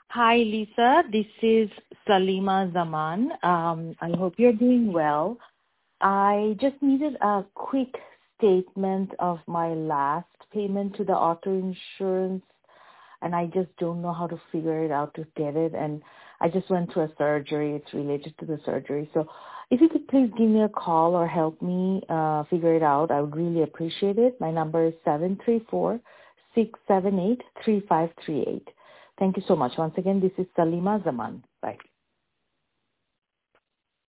Hi, Lisa. This is Salima Zaman. I hope you're doing well. I just needed a quick statement of my last payment to the auto insurance, and I just don't know how to figure it out to get it. And I just went to a surgery. It's related to the surgery. So if you could please give me a call or help me figure it out, I would really appreciate it. My number is 734-678-3538. Thank you so much. Once again, this is Salima Zaman. Bye.